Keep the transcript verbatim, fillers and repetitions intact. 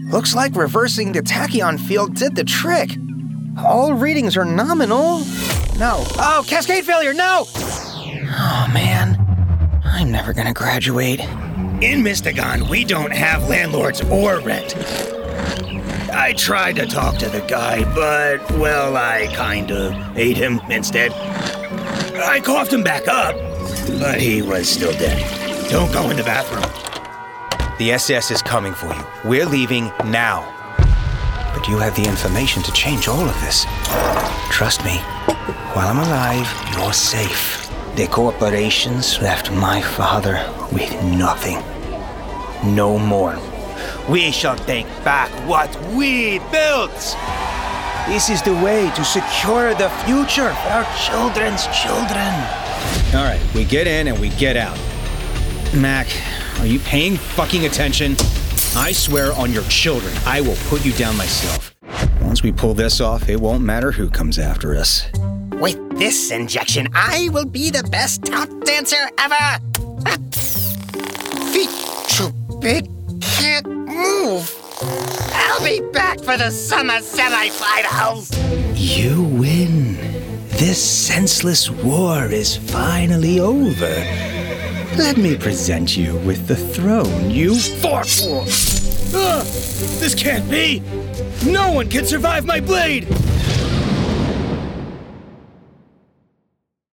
Looks like reversing the tachyon field did the trick. All readings are nominal. No. Oh, cascade failure, no! Oh, man. I'm never gonna graduate. In Mystagon, we don't have landlords or rent. I tried to talk to the guy, but, well, I kinda ate him instead. I coughed him back up, but he was still dead. Don't go in the bathroom. The S S is coming for you. We're leaving now. But you have the information to change all of this. Trust me, while I'm alive, you're safe. The corporations left my father with nothing. No more. We shall take back what we built. This is the way to secure the future for our children's children. All right, we get in and we get out. Mac, are you paying fucking attention? I swear on your children, I will put you down myself. Once we pull this off, it won't matter who comes after us. With this injection, I will be the best tap dancer ever! Feet too big, can't move. I'll be back for the summer semifinals! You win. This senseless war is finally over. Let me present you with the throne you fought for. Ugh, this can't be! No one can survive my blade!